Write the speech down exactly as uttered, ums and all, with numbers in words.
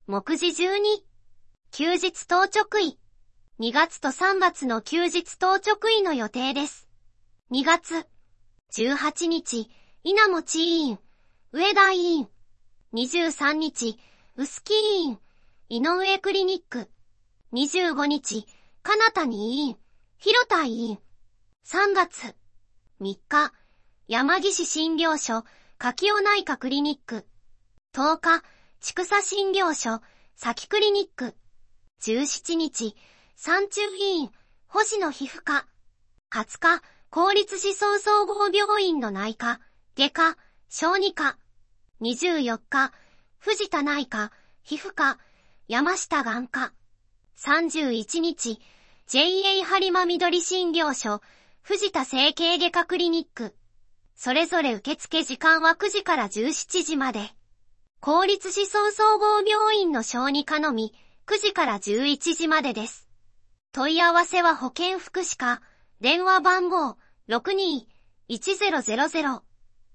目次じゅうに。休日当直医。にがつとさんがつの休日当直医の予定です。にがつ。じゅうはちにち、稲持医院、上田医院。にじゅうさんにち、臼杵医院、井上クリニック。にじゅうごにち、金谷医院、広田医院。さんがつ。みっか、山岸診療所、柿尾内科クリニック。とおか、千草診療所、佐クリニック。じゅうしちにち、三中医院、星野皮膚科。はつか、公立思想総合病院の内科、外科、小児科。にじゅうよっか、藤田内科、皮膚科、山下眼科。さんじゅういちにち、ジェイエー 播磨緑診療所、藤田整形外科クリニック。それぞれ受付時間はくじからじゅうしちじまで。公立思想総合病院の小児科のみ、くじからじゅういちじまでです。問い合わせは保健福祉課、電話番号 ろくにーいちゼロゼロゼロ